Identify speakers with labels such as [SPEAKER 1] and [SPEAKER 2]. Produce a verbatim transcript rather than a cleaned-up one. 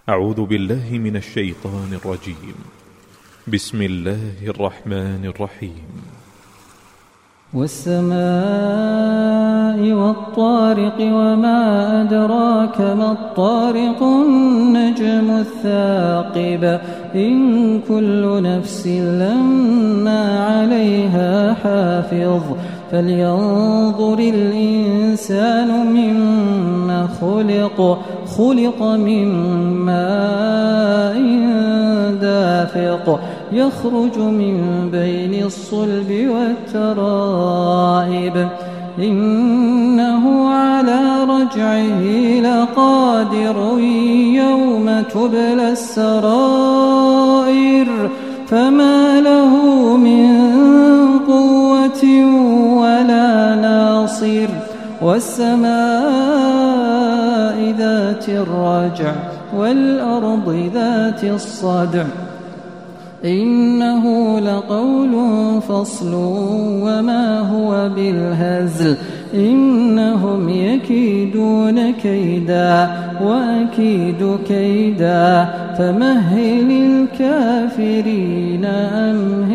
[SPEAKER 1] أعوذ بالله من الشيطان الرجيم. بسم الله الرحمن الرحيم.
[SPEAKER 2] والسماء والطارق وما أدراك ما الطارق النجم الثاقب إن كل نفس لما عليها حافظ فلينظر الإنسان مما خلق خلق من ماء دافق يخرج من بين الصلب والترائب إنه على رجعه لقادر يوم تبلى السرائر فما له من قوة ولا ناصر والسماء ذات الرجع والأرض ذات الصدع إنه لقول فصل وما هو بالهزل إنهم يكيدون كيدا وأكيد كيدا فمهل الكافرين أمهل